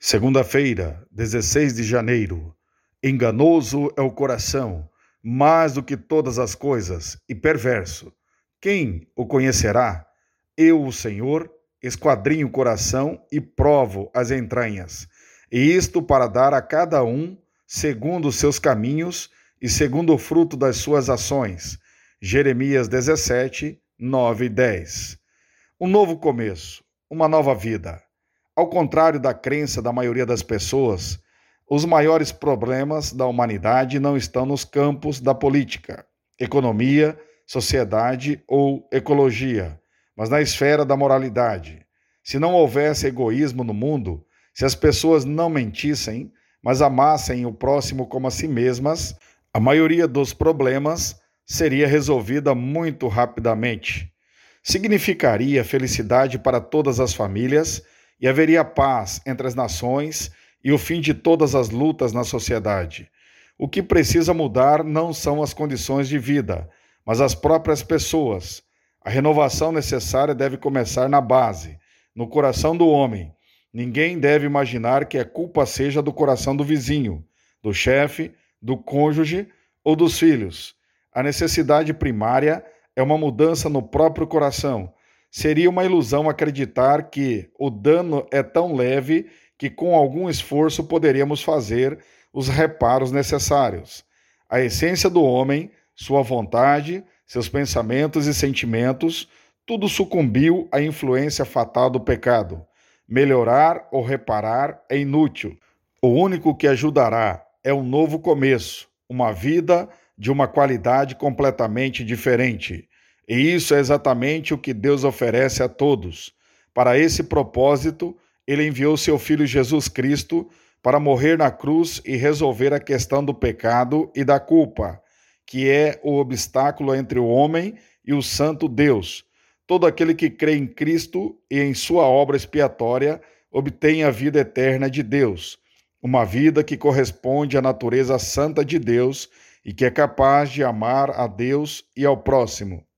Segunda-feira, 16 de janeiro. Enganoso é o coração, mais do que todas as coisas, e perverso. Quem o conhecerá? Eu, o Senhor, esquadrinho o coração e provo as entranhas. E isto para dar a cada um segundo os seus caminhos e segundo o fruto das suas ações. Jeremias 17, 9 e 10. Um novo começo, uma nova vida. Ao contrário da crença da maioria das pessoas, os maiores problemas da humanidade não estão nos campos da política, economia, sociedade ou ecologia, mas na esfera da moralidade. Se não houvesse egoísmo no mundo, se as pessoas não mentissem, mas amassem o próximo como a si mesmas, a maioria dos problemas seria resolvida muito rapidamente. Significaria felicidade para todas as famílias e haveria paz entre as nações e o fim de todas as lutas na sociedade. O que precisa mudar não são as condições de vida, mas as próprias pessoas. A renovação necessária deve começar na base, no coração do homem. Ninguém deve imaginar que a culpa seja do coração do vizinho, do chefe, do cônjuge ou dos filhos. A necessidade primária é uma mudança no próprio coração. Seria uma ilusão acreditar que o dano é tão leve que com algum esforço poderíamos fazer os reparos necessários. A essência do homem, sua vontade, seus pensamentos e sentimentos, tudo sucumbiu à influência fatal do pecado. Melhorar ou reparar é inútil. O único que ajudará é um novo começo, uma vida de uma qualidade completamente diferente. E isso é exatamente o que Deus oferece a todos. Para esse propósito, Ele enviou seu Filho Jesus Cristo para morrer na cruz e resolver a questão do pecado e da culpa, que é o obstáculo entre o homem e o santo Deus. Todo aquele que crê em Cristo e em sua obra expiatória obtém a vida eterna de Deus, uma vida que corresponde à natureza santa de Deus e que é capaz de amar a Deus e ao próximo.